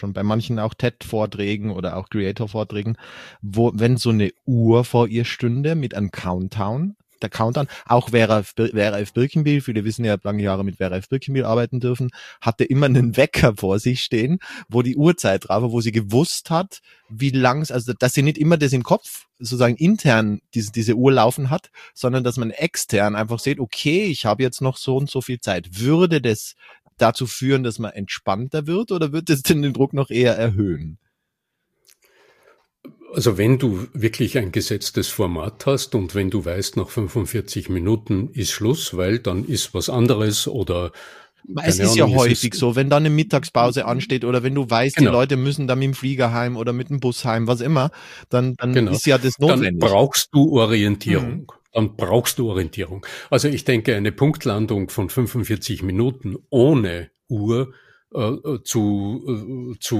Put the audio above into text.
schon bei manchen auch TED-Vorträgen oder auch Creator-Vorträgen, wenn so eine Uhr vor ihr stünde mit einem Countdown, der Countdown, auch Vera F. Birkenbiel, viele wissen ja, lange Jahre mit Vera F. Birkenbiel arbeiten dürfen, hatte immer einen Wecker vor sich stehen, wo die Uhrzeit drauf war, wo sie gewusst hat, wie lang es, also dass sie nicht immer das im Kopf sozusagen intern diese Uhr laufen hat, sondern dass man extern einfach sieht, okay, ich habe jetzt noch so und so viel Zeit. Würde das dazu führen, dass man entspannter wird, oder wird das denn den Druck noch eher erhöhen? Also wenn du wirklich ein gesetztes Format hast und wenn du weißt, nach 45 Minuten ist Schluss, weil dann ist was anderes oder es ist ja häufig so, wenn da eine Mittagspause ansteht oder wenn du weißt, die Leute müssen da mit dem Flieger heim oder mit dem Bus heim, was immer, dann ist ja das notwendig. Dann brauchst du Orientierung. Also ich denke, eine Punktlandung von 45 Minuten ohne Uhr zu